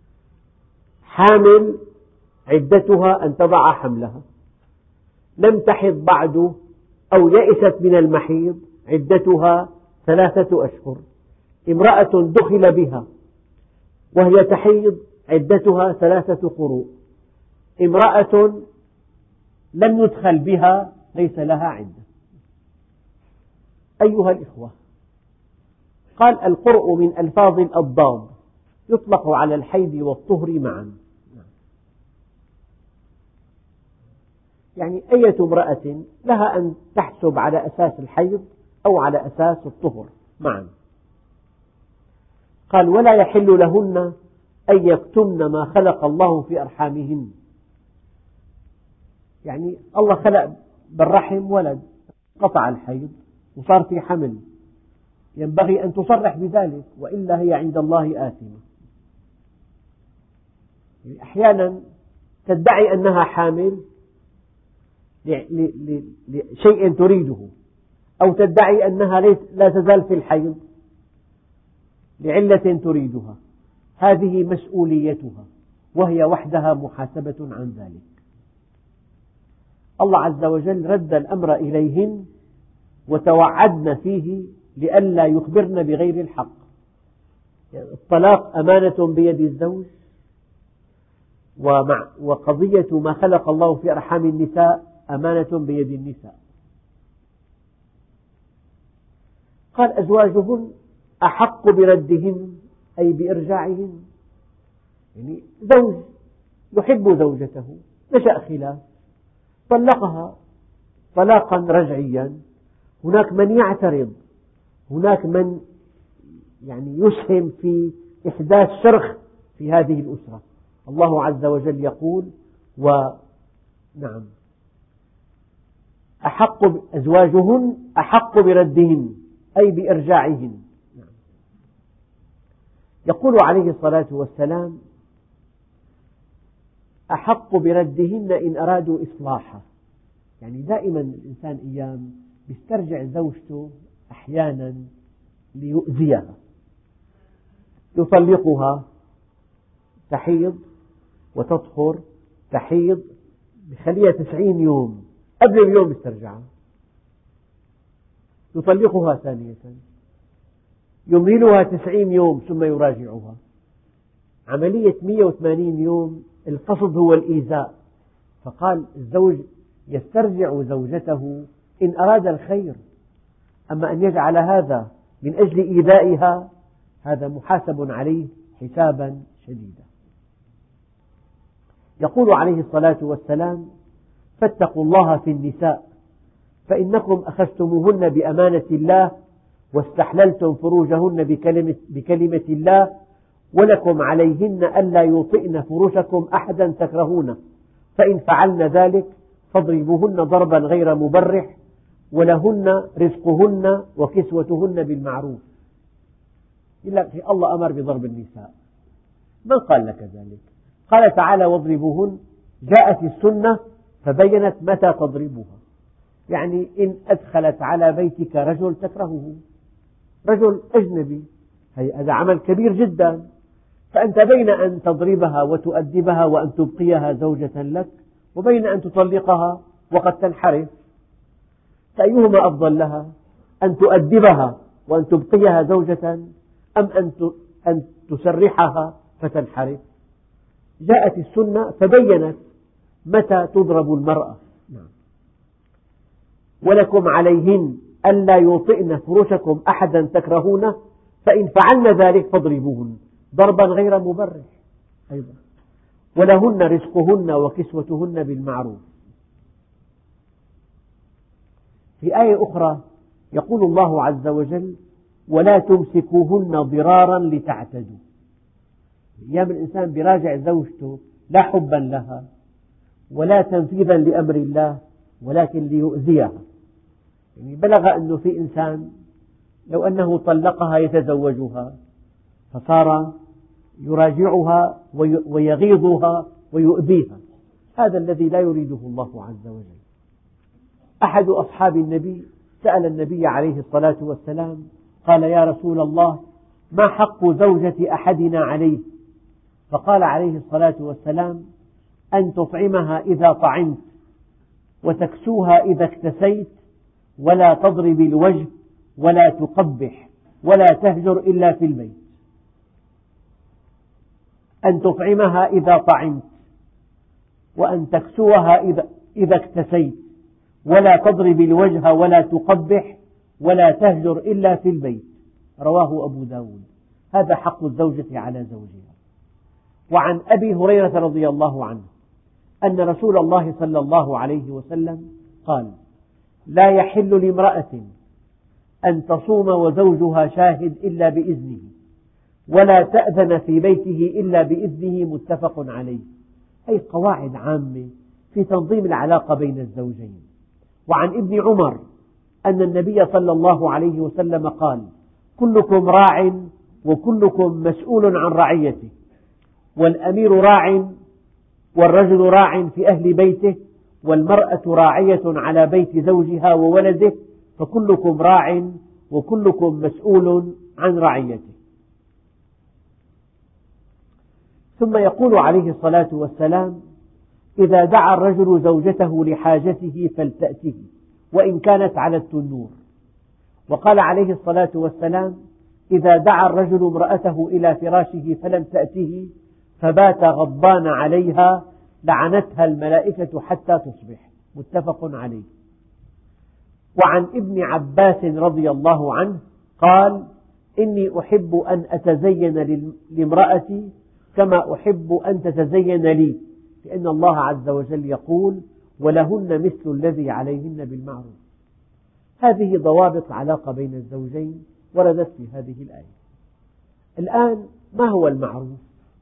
Speaker 1: حامل عدتها أن تضع حملها، لم تحض بعد أو يئست من المحيض عدتها ثلاثة أشهر. امرأة دخل بها وهي تحيض عدتها ثلاثة قروء. امرأة لم يدخل بها ليس لها عدة. أيها الإخوة، قال القرء من ألفاظ الأضداد يطلق على الحيض والطهر معا. يعني أية امرأة لها أن تحسب على أساس الحيض أو على أساس الطهر معا. قال ولا يحل لهن أن يكتمن ما خلق الله في أرحامهن. يعني الله خلق بالرحم ولد، قطع الحيض وصار في حمل، ينبغي أن تصرح بذلك وإلا هي عند الله آثمة. يعني أحيانا تدعي أنها حامل لشيء تريده، أو تدعي أنها لا تزال في الحيض لعلة تريدها، هذه مسؤوليتها وهي وحدها محاسبة عن ذلك. الله عز وجل رد الأمر إليهن وتوعدن فيه لئلا يخبرن بغير الحق. يعني الطلاق أمانة بيد الزوج، وقضية ما خلق الله في أرحام النساء أمانة بيد النساء. قال أزواجهن أحق بردهن أي بإرجاعهن. يعني زوج يحب زوجته، نشأ خلاف، طلقها طلاقا رجعيا هناك من يعترض، هناك من يعني يسهم في إحداث شرخ في هذه الأسرة. الله عز وجل يقول: ونعم أحق أزواجهن أحق بردهن، أي بإرجاعهن. يقول عليه الصلاة والسلام: أحق بردهن إن أرادوا إصلاحا. يعني دائما الإنسان أيام يسترجع زوجته أحيانا ليؤذيها، يطلقها تحيض وتطهر، تحيض، بخليها تسعين يوم، قبل اليوم يسترجعها، يطلقها ثانية، يمهلها تسعين يوم ثم يراجعها. عملية مئة وثمانين يوم القصد هو الإيذاء. فقال الزوج يسترجع زوجته إن أراد الخير، أما أن يجعل هذا من أجل إيذائها هذا محاسب عليه حسابا شديدا. يقول عليه الصلاة والسلام: فاتقوا الله في النساء فإنكم أخذتموهن بأمانة الله واستحللتم فروجهن بكلمة, بكلمة الله، ولكم عليهن ألا يوطئن فرشكم أحدا تكرهونه، فإن فعلن ذلك فاضربوهن ضربا غير مبرح، ولهن رزقهن وكسوتهن بالمعروف. الله أمر بضرب النساء، من قال لك ذلك؟ قال تعالى: واضربوهن. جاءت السنة فبينت متى تضربها. يعني إن أدخلت على بيتك رجل تكرهه، رجل أجنبي، هذا عمل كبير جدا، فأنت بين أن تضربها وتؤدبها وأن تبقيها زوجة لك، وبين أن تطلقها وقد تنحرف، فأيهما أفضل لها؟ أن تؤدبها وأن تبقيها زوجة، أم أن تسرحها فتنحرف؟ جاءت السنة فبينت متى تضرب المرأة. ولكم عليهن ألا يوطئن فرشكم أحدا تكرهونه، فإن فعلن ذلك فاضربوهن ضربا غير مبرح أيضا، ولهن رزقهن وكسوتهن بالمعروف. في آية أخرى يقول الله عز وجل: ولا تمسكوهن ضرارا لتعتدوا. أيام الإنسان براجع زوجته لا حبا لها ولا تنفيذا لأمر الله، ولكن ليؤذيها. يعني بلغ أنه في إنسان لو أنه طلقها يتزوجها، فصار يراجعها ويغيظها ويؤذيها. هذا الذي لا يريده الله عز وجل. أحد أصحاب النبي سأل النبي عليه الصلاة والسلام قال: يا رسول الله، ما حق زوجة أحدنا عليه؟ فقال عليه الصلاة والسلام: أن تطعمها إذا طعمت، وتكسوها إذا اكتسيت، ولا تضرب الوجه، ولا تقبح، ولا تهجر إلا في البيت. أن تطعمها إذا طعمت، وأن تكسوها إذا, إذا اكتسيت، ولا تضرب الوجه، ولا تقبح، ولا تهجر إلا في البيت. رواه أبو داود. هذا حق الزوجة على زوجها. وعن أبي هريرة رضي الله عنه أن رسول الله صلى الله عليه وسلم قال: لا يحل لامرأة أن تصوم وزوجها شاهد إلا بإذنه، ولا تأذن في بيته إلا بإذنه، متفق عليه. أي قواعد عامة في تنظيم العلاقة بين الزوجين. وعن ابن عمر أن النبي صلى الله عليه وسلم قال: كلكم راع وكلكم مسؤول عن رعيته، والأمير راع، والرجل راع في أهل بيته، والمرأة راعية على بيت زوجها وولده، فكلكم راع وكلكم مسؤول عن رعيته. ثم يقول عليه الصلاة والسلام: إذا دعا الرجل زوجته لحاجته فلتأته وإن كانت على التنور. وقال عليه الصلاة والسلام: إذا دعا الرجل امرأته إلى فراشه فلم تأته فبات غضبان عليها لعنتها الملائكة حتى تصبح، متفق عليه. وعن ابن عباس رضي الله عنه قال: إني أحب أن أتزين لامرأتي كما أحب أن تتزين لي، لأن الله عز وجل يقول: ولهن مثل الذي عليهن بالمعروف. هذه ضوابط العلاقة بين الزوجين وردت في هذه الآية. الآن ما هو المعروف؟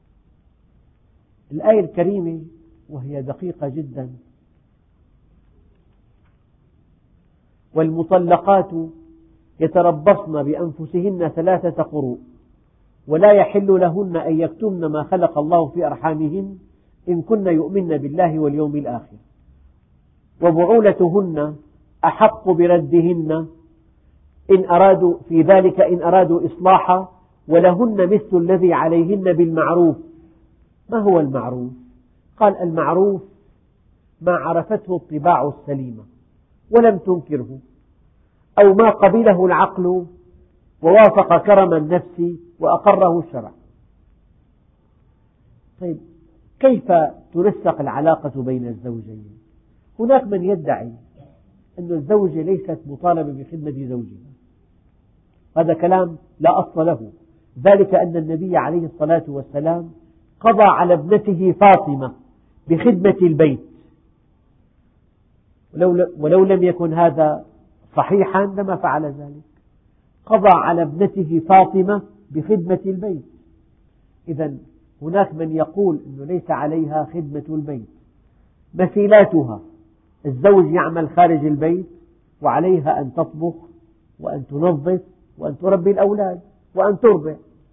Speaker 1: الآية الكريمة وهي دقيقة جدا: والمطلقات يتربصن بأنفسهن ثلاثة قروء ولا يحل لهن أن يكتمن ما خلق الله في أرحامهن إن كن يؤمن بالله واليوم الآخر وبعولتهن أحق بردهن إن أرادوا في ذلك إن أرادوا إصلاحا ولهن مثل الذي عليهن بالمعروف. ما هو المعروف؟ قال: المعروف ما عرفته الطباع السليمة ولم تنكره، أو ما قبله العقل ووافق كرم النفس وأقره الشرع. طيب، كيف تنسق العلاقة بين الزوجين؟ هناك من يدعي أن الزوجة ليست مطالبة بخدمة زوجها، هذا كلام لا أصل له، ذلك أن النبي عليه الصلاة والسلام قضى على ابنته فاطمة بخدمة البيت، ولو لم يكن هذا صحيحا لما فعل ذلك. قضى على ابنته فاطمة بخدمة البيت. إذا هناك من يقول أنه ليس عليها خدمة البيت، مثيلاتها الزوج يعمل خارج البيت وعليها أن تطبخ وأن تنظف وأن تربي الأولاد وأن ترضع.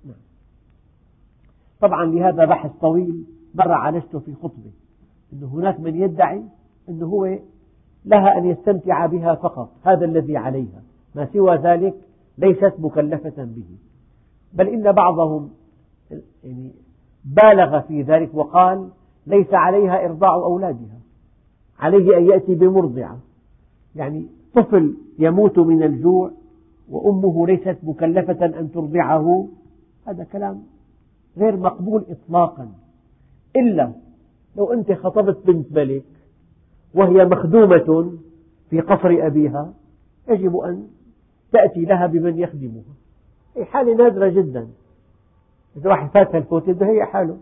Speaker 1: طبعا لهذا بحث طويل مرة عالجته في خطبة، أنه هناك من يدعي أنه هو لها أن يستمتع بها فقط، هذا الذي عليها، ما سوى ذلك ليست مكلفة به، بل إن بعضهم يعني بالغ في ذلك وقال: ليس عليها إرضاع أولادها، عليه أن يأتي بمرضعة، يعني طفل يموت من الجوع وأمه ليست مكلفة أن ترضعه، هذا كلام غير مقبول إطلاقا، إلا لو أنت خطبت بنت ملك وهي مخدومة في قصر أبيها، يجب أن تأتي لها بمن يخدمها، هي حالة نادرة جدا. إذا واحد فاتها الفوت بده هي حاله.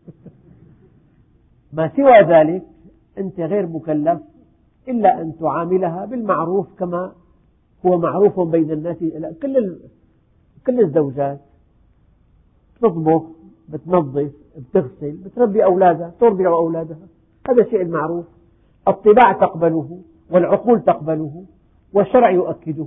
Speaker 1: ما سوى ذلك أنت غير مكلف إلا أن تعاملها بالمعروف كما هو معروف بين الناس. كل كل الزوجات بتطبخ، بتنظف، بتغسل، بتربي أولادها، ترضع أولادها، هذا الشيء المعروف، الطباع تقبله والعقول تقبله والشرع يؤكده.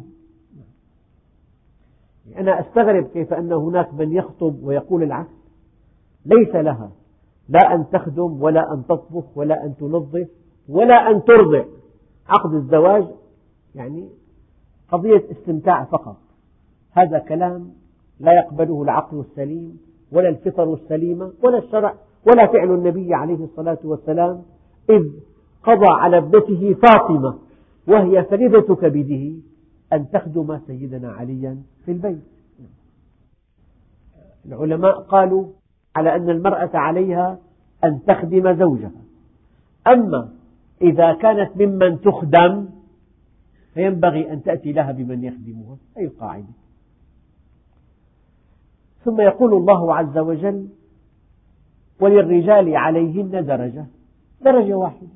Speaker 1: أنا أستغرب كيف أن هناك من يخطب ويقول العكس، ليس لها لا أن تخدم ولا أن تطبخ ولا أن تنظف ولا أن ترضع. عقد الزواج يعني قضية استمتاع فقط، هذا كلام لا يقبله العقل السليم ولا الفطر السليمة ولا الشرع ولا فعل النبي عليه الصلاة والسلام، إذ قضى على ابنته فاطمة وهي فريدة كبده أن تخدم سيدنا عليا في البيت. العلماء قالوا على أن المرأة عليها أن تخدم زوجها، أما إذا كانت ممن تخدم فينبغي أن تأتي لها بمن يخدمها، أي القاعدة. ثم يقول الله عز وجل: وللرجال عليهن درجة، درجة واحدة،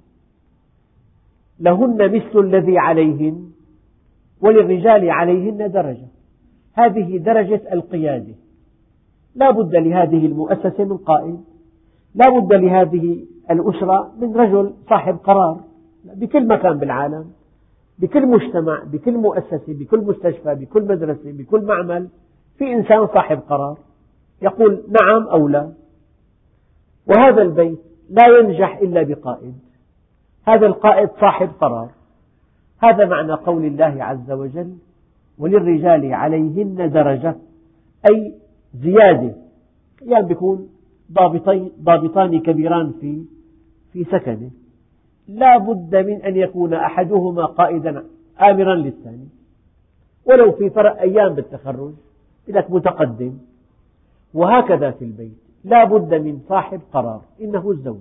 Speaker 1: لهن مثل الذي عليهن وللرجال عليهن درجة. هذه درجة القيادة، لا بد لهذه المؤسسة من قائد، لا بد لهذه الأسرة من رجل صاحب قرار، بكل مكان بالعالم، بكل مجتمع، بكل مؤسسة، بكل مستشفى، بكل مدرسة، بكل معمل، في إنسان صاحب قرار يقول نعم أو لا. وهذا البيت لا ينجح إلا بقائد، هذا القائد صاحب قرار. هذا معنى قول الله عز وجل: وللرجال عليهن درجة، أي زيادة، يعني بيكون ضابطان كبيران في في سكنه، لا بد من أن يكون أحدهما قائدا آمرا للثاني، ولو في فرق أيام بالتخرج لك متقدم. وهكذا في البيت لا بد من صاحب قرار، إنه الزوج.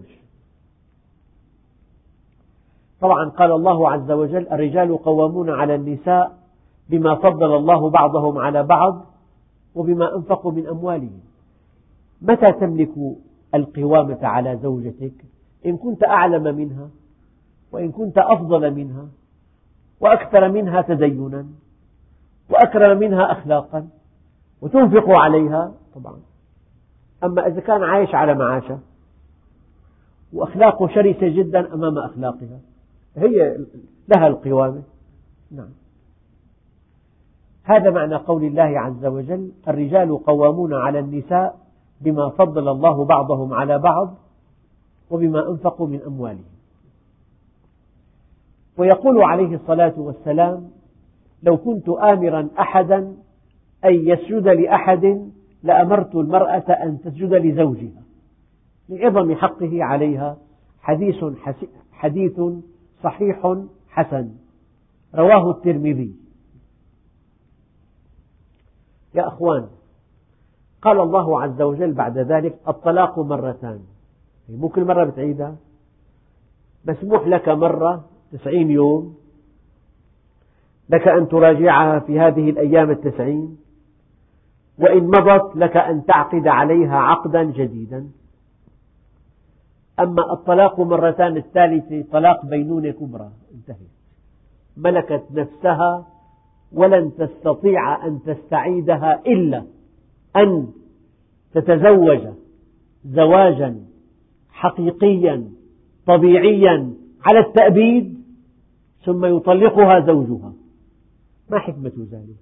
Speaker 1: طبعا قال الله عز وجل: الرجال قوامون على النساء بما فضل الله بعضهم على بعض وبما أنفقوا من أموالهم. متى تملك القوامة على زوجتك؟ إن كنت أعلم منها، وإن كنت أفضل منها، وأكثر منها تدينا وأكرم منها أخلاقا وتنفق عليها طبعا. أما إذا كان عايش على معاشها وأخلاقه شرسة جدا أمام أخلاقها، هي لها القوامة. نعم، هذا معنى قول الله عز وجل: الرجال قوامون على النساء بما فضل الله بعضهم على بعض وبما أنفقوا من أموالهم. ويقول عليه الصلاة والسلام: لو كنت آمرا أحدا أن يسجد لأحد لأمرت المرأة أن تسجد لزوجها لعظم حقه عليها. حديث حديث صحيح حسن رواه الترمذي. يا أخوان، قال الله عز وجل بعد ذلك: الطلاق مرتان. مو كل مرة بتعيدها، مسموح لك مرة تسعين يوم، لك أن تراجعها في هذه الأيام التسعين، وإن مضت لك أن تعقد عليها عقدا جديدا. أما الطلاق مرتان الثالثة طلاق بينونة كبرى، انتهت، ملكت نفسها ولن تستطيع أن تستعيدها إلا أن تتزوج زواجا حقيقيا طبيعيا على التأبيد ثم يطلقها زوجها. ما حكمة ذلك؟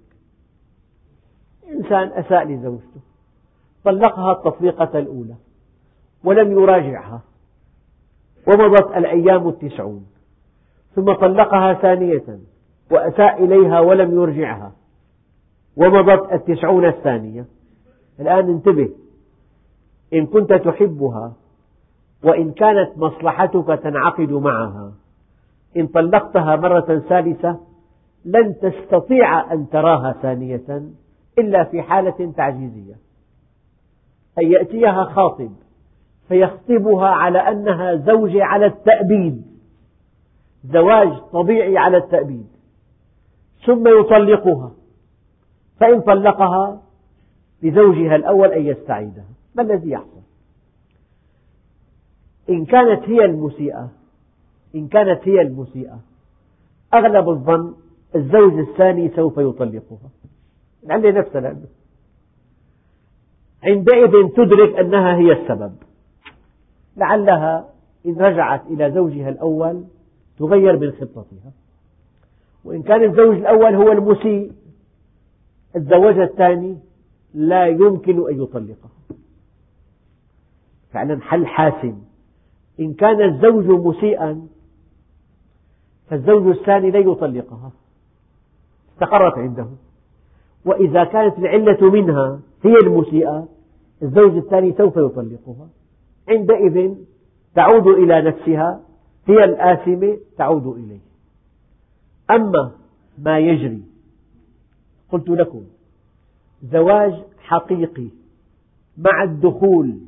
Speaker 1: إنسان أساء لزوجته، طلقها التطليقة الأولى ولم يراجعها ومضت الأيام التسعون، ثم طلقها ثانية وأساء إليها ولم يرجعها ومضت التسعون الثانية. الآن انتبه، إن كنت تحبها وإن كانت مصلحتك تنعقد معها، إن طلقتها مرة ثالثة لن تستطيع أن تراها ثانية إلا في حالة تعجيزية، أن يأتيها خاطب فيخطبها على أنها زوجة على التأبيد، زواج طبيعي على التأبيد، ثم يطلقها، فإن طلقها لزوجها الأول أن يستعيدها. ما الذي يحصل؟ إن كانت هي المسيئة إن كانت هي المسيئة أغلب الظن الزوج الثاني سوف يطلقها، لعل نفسها لأنه عندئذ تدرك أنها هي السبب. لعلها إن رجعت إلى زوجها الأول تغير من خطتها، وإن كان الزوج الأول هو المسيء الزواج الثاني لا يمكن أن يطلقها. فعلا حل حاسم. إن كان الزوج مسيئا فالزوج الثاني لا يطلقها، استقرت عنده. وإذا كانت العلة منها هي المسيئة الزوج الثاني سوف يطلقها، عندئذ تعود إلى نفسها، هي الآثمة تعود إليه. أما ما يجري، قلت لكم زواج حقيقي مع الدخول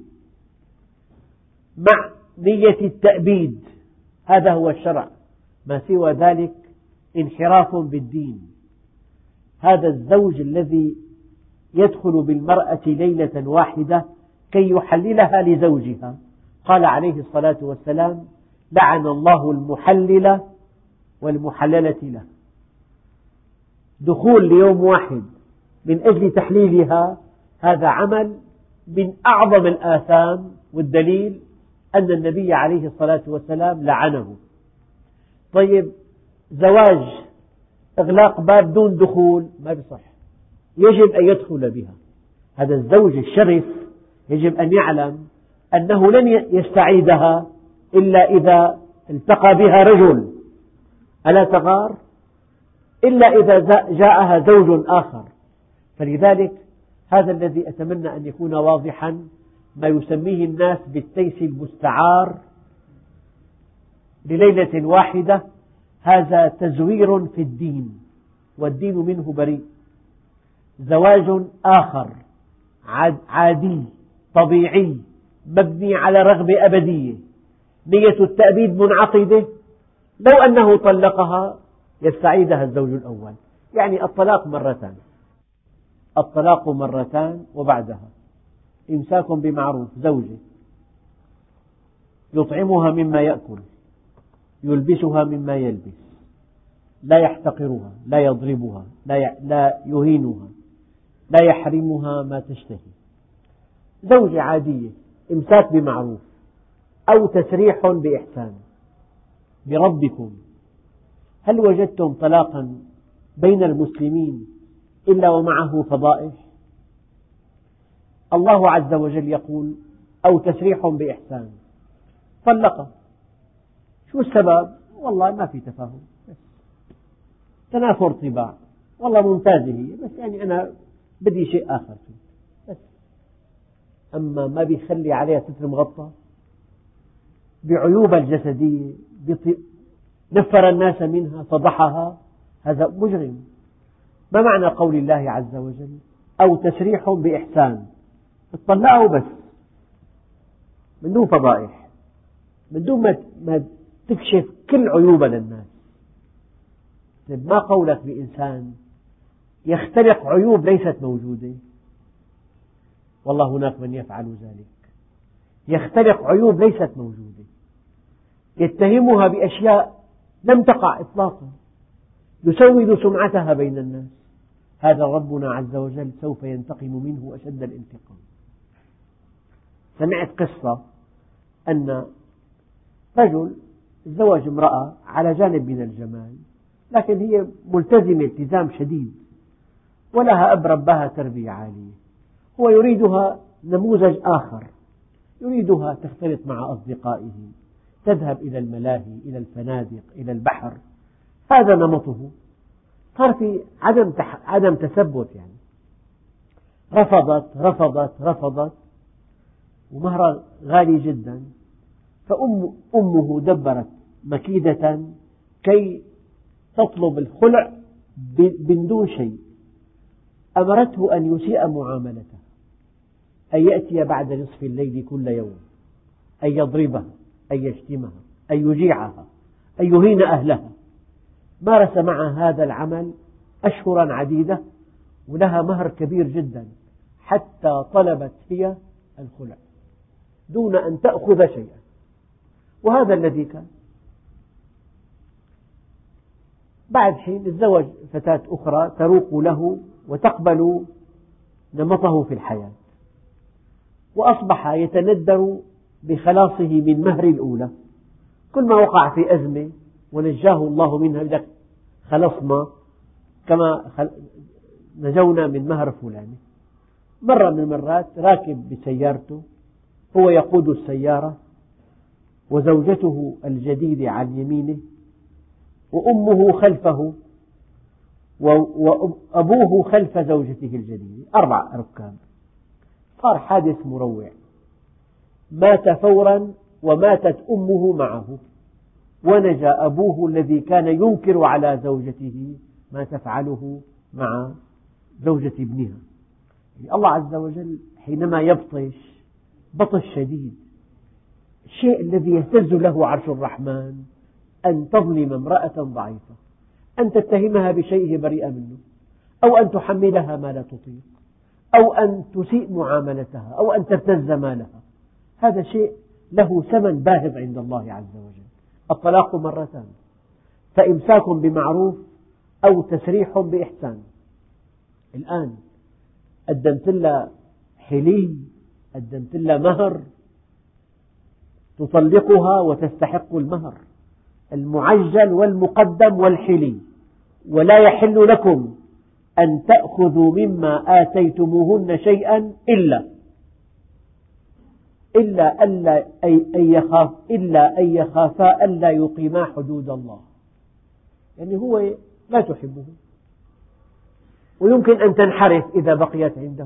Speaker 1: مع نية التأبيد، هذا هو الشرع. ما سوى ذلك انحراف بالدين. هذا الزوج الذي يدخل بالمرأة ليلة واحدة كي يحللها لزوجها، قال عليه الصلاة والسلام: لعن الله المحلل والمحللة له. دخول ليوم واحد من أجل تحليلها هذا عمل من أعظم الآثام، والدليل أن النبي عليه الصلاة والسلام لعنه. طيب، زواج إغلاق باب دون دخول ما بصح، يجب أن يدخل بها. هذا الزوج الشرس يجب أن يعلم أنه لن يستعيدها إلا إذا التقى بها رجل، ألا تغار؟ إلا إذا جاءها زوج آخر. فلذلك هذا الذي أتمنى أن يكون واضحا، ما يسميه الناس بالتيس المستعار لليلة واحدة، هذا تزوير في الدين، والدين منه بريء. زواج آخر عادي طبيعي مبني على رغبة أبدية، نية التأبيد منعقدة، لو أنه طلقها يستعيدها الزوج الأول. يعني الطلاق مرتان، الطلاق مرتان وبعدها إمساك بمعروف. زوجة يطعمها مما يأكل، يلبسها مما يلبس، لا يحتقرها، لا يضربها، لا يهينها، لا يحرمها ما تشتهي. زوجة عادية، إمساك بمعروف أو تسريح بإحسان. بربكم هل وجدتم طلاقا بين المسلمين إلا ومعه فضائح؟ الله عز وجل يقول أو تسريح بإحسان، طلقها. شو السبب؟ والله ما في تفاهم، تنافر طباع، والله ممتازة هي بس يعني أنا بدي شيء آخر بس. أما ما بيخلي عليها ستر مغطى بعيوبها الجسدية، نفر الناس منها، فضحها، هذا مجرم. ما معنى قول الله عز وجل أو تسريح بإحسان؟ اطلقه بس من دون فضائح، من دون ما تكشف كل عيوبها للناس. ما قولك بإنسان يختلق عيوب ليست موجودة؟ والله هناك من يفعل ذلك، يختلق عيوب ليست موجودة، يتهمها بأشياء لم تقع إطلاقا، يسود سمعتها بين الناس. هذا ربنا عز وجل سوف ينتقم منه أشد الانتقام. سمعت قصة أن رجل تزوج امرأة على جانب من الجمال، لكن هي ملتزمة التزام شديد ولها أب ربها تربية عالية، هو يريدها نموذج آخر، يريدها تختلط مع أصدقائه، تذهب إلى الملاهي، إلى الفنادق، إلى البحر، هذا نمطه. صار في عدم عدم تثبت، يعني رفضت رفضت رفضت ومهرها غالي جدا. فأمه دبرت مكيدة كي تطلب الخلع من دون شيء، أمرته أن يسيء معاملتها، أن يأتي بعد نصف الليل كل يوم، أن يضربها، أن يشتمها، أن يجيعها، أن يهين أهلها. مارس معها هذا العمل أشهرا عديدة ولها مهر كبير جدا، حتى طلبت هي الخلع دون أن تأخذ شيئا. وهذا الذي كان. بعد حين تزوج فتاة أخرى تروق له وتقبل نمطه في الحياة، وأصبح يتندر بخلاصه من مهر الأولى. كل ما وقع في أزمة ونجاه الله منها يقول لك خلصنا كما نجونا من مهر فلان. مرة من المرات راكب بسيارته، هو يقود السيارة وزوجته الجديدة عن يمينه وأمه خلفه وأبوه خلف زوجته الجديدة، أربع ركاب. صار حادث مروع، مات فورا وماتت أمه معه، ونجا أبوه الذي كان ينكر على زوجته ما تفعله مع زوجة ابنها. الله عز وجل حينما يبطش بطش شديد. الشيء الذي يهتز له عرش الرحمن أن تظلم امرأة ضعيفة، أن تتهمها بشيء بريئة منه، أو أن تحملها ما لا تطيق، أو أن تسيء معاملتها، أو أن تبتز مالها. هذا شيء له ثمن باهظ عند الله عز وجل. الطلاق مرتان، فإمساك بمعروف أو تسريح بإحسان. الآن قدمت لها حلي، قدمت لها مهر، تطلقها وتستحق المهر المعجل والمقدم والحلي. ولا يحل لكم أن تأخذوا مما آتيتموهن شيئا إلا إلا ألا أن يخاف إلا أن يخافا ألا يقيما حدود الله. يعني هو لا تحبه ويمكن أن تنحرف إذا بقيت عنده،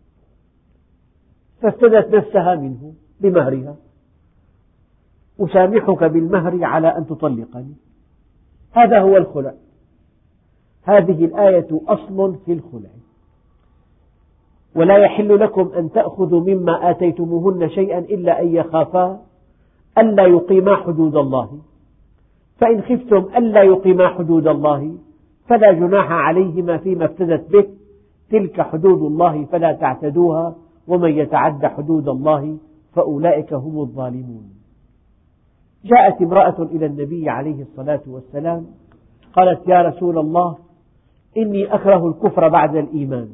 Speaker 1: فافتدت نفسها منه بمهرها، أسامحك بالمهر على أن تطلقني. هذا هو الخلع. هذه الآية أصل في الخلع. ولا يحل لكم أن تأخذوا مما آتيتموهن شيئا إلا أن يخافا ألا يقيما حدود الله، فإن خفتم ألا يقيما حدود الله فلا جناح عليهما فيما افتدت به، تلك حدود الله فلا تعتدوها، ومن يتعد حدود الله فأولئك هم الظالمون. جاءت امرأة إلى النبي عليه الصلاة والسلام قالت يا رسول الله إني أكره الكفر بعد الإيمان.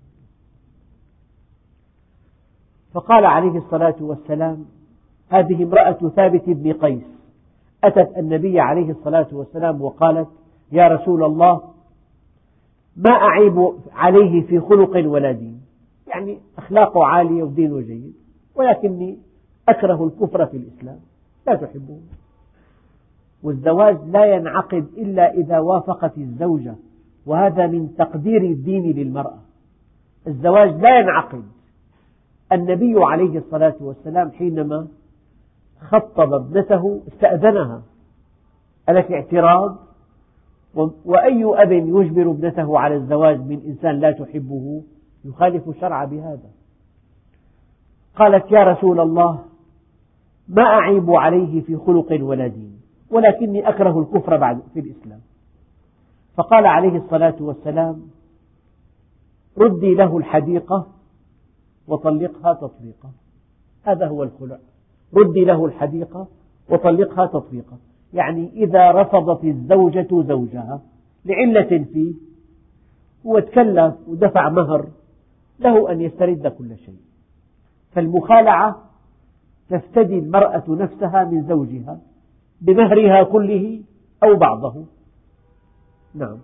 Speaker 1: فقال عليه الصلاة والسلام هذه امرأة ثابت بن قيس أتت النبي عليه الصلاة والسلام وقالت يا رسول الله ما أعيب عليه في خلق ولا دين، يعني أخلاقه عالية ودينه جيد، ولكني أكره الكفر في الإسلام، لا تحبه. والزواج لا ينعقد إلا إذا وافقت الزوجة، وهذا من تقدير الدين للمرأة. الزواج لا ينعقد. النبي عليه الصلاة والسلام حينما خطب ابنته استأذنها، ألك اعتراض؟ وأي أب يجبر ابنته على الزواج من إنسان لا تحبه يخالف الشرع بهذا. قالت يا رسول الله ما أعيب عليه في خلق ولا دين، ولكني أكره الكفر بعد في الإسلام. فقال عليه الصلاة والسلام ردي له الحديقة وطلقها تطليقا. هذا هو الخلع، ردي له الحديقة وطلقها تطليقا، يعني إذا رفضت الزوجة زوجها لعلة فيه، هو تكلف ودفع مهر، له أن يسترد كل شيء. فالمخالعة تفتدي المرأة نفسها من زوجها بمهرها كله أو بعضه. نعم.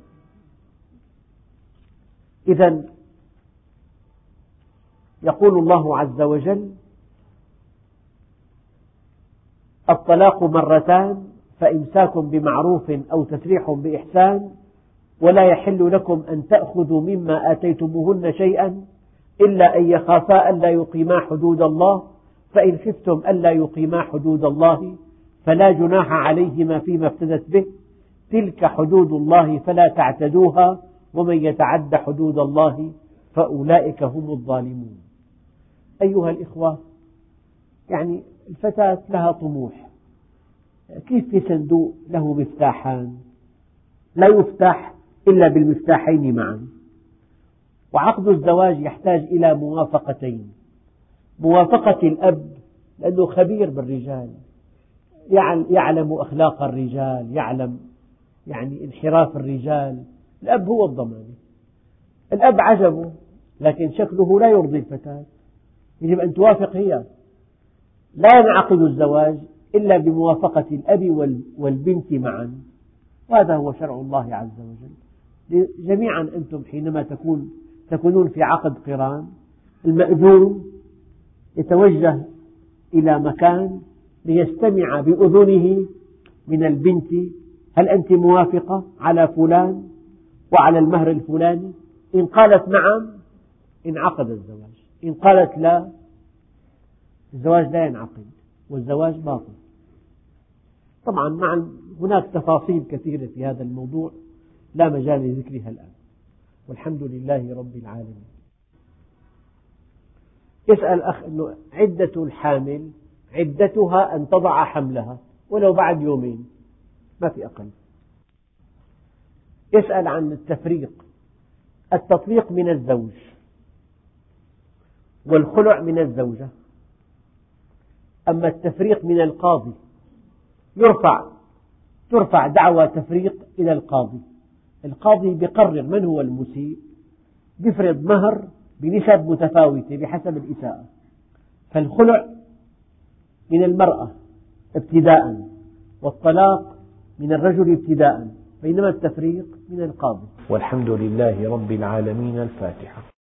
Speaker 1: إذن يقول الله عز وجل الطلاق مرتان فإمساك بمعروف أو تسريح بإحسان ولا يحل لكم أن تأخذوا مما آتيتموهن شيئا إلا أن يخافا ألا يقيما حدود الله، فإن خفتم ألا يقيما حدود الله فلا جناح عليهما فيما افتدت به، تلك حدود الله فلا تعتدوها ومن يتعد حدود الله فأولئك هم الظالمون. أيها الإخوة، يعني الفتاة لها طموح، كيف في صندوق له مفتاحان لا يفتح إلا بالمفتاحين معا؟ وعقد الزواج يحتاج إلى موافقتين: موافقة الأب لأنه خبير بالرجال، يعلم أخلاق الرجال، يعلم يعني انحراف الرجال، الأب هو الضمان. الأب عجبه لكن شكله لا يرضي الفتاة، يجب أن توافق هي. لا ينعقد الزواج إلا بموافقة الأب والبنت معا، وهذا هو شرع الله عز وجل. جميعا أنتم حينما تكون تكونون في عقد قران، المأذون يتوجه إلى مكان ليستمع بأذنه من البنت هل أنت موافقة على فلان وعلى المهر الفلاني؟ إن قالت نعم انعقد الزواج، إن قالت لا الزواج لا ينعقد والزواج باطل. طبعا مع هناك تفاصيل كثيرة في هذا الموضوع لا مجال لذكرها الآن، والحمد لله رب العالمين. يسأل أخ أنه عدة الحامل عدتها أن تضع حملها ولو بعد يومين، ما في أقل. يسأل عن التفريق. التطليق من الزوج والخلع من الزوجة، أما التفريق من القاضي. يرفع ترفع دعوى تفريق إلى القاضي، القاضي يقرر من هو المسيء، يفرض مهر بنسب متفاوتة بحسب الإساءة. فالخلع من المرأة ابتداء، والطلاق من الرجل ابتداء، بينما التفريق من القاضي. والحمد لله رب العالمين. الفاتحة.